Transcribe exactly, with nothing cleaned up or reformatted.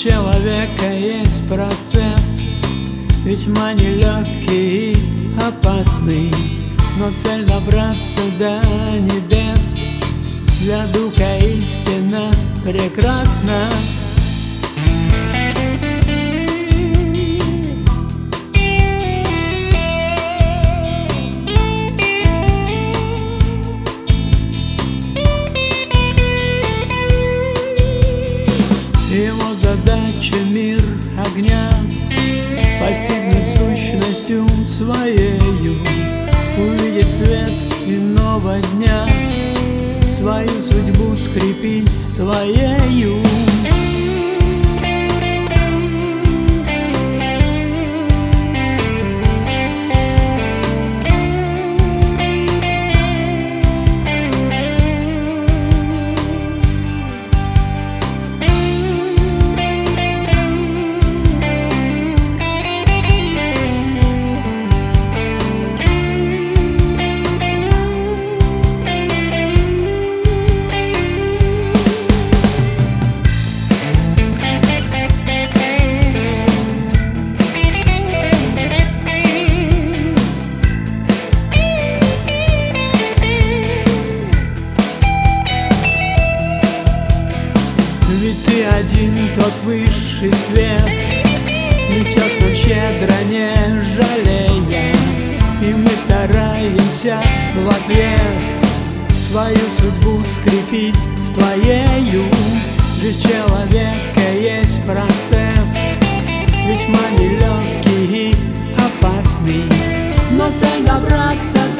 человека есть процесс, весьма нелегкий и опасный, но цель добраться до небес для духа истина прекрасна. Его задача — мир огня постигнуть сущностью своею, увидеть свет иного дня, свою судьбу скрепить с твоею. Ведь ты один, тот высший свет, несешь нам щедро, не жалея, и мы стараемся в ответ свою судьбу скрепить с твоею. Жизнь человека есть процесс, весьма нелегкий и опасный, но цель добраться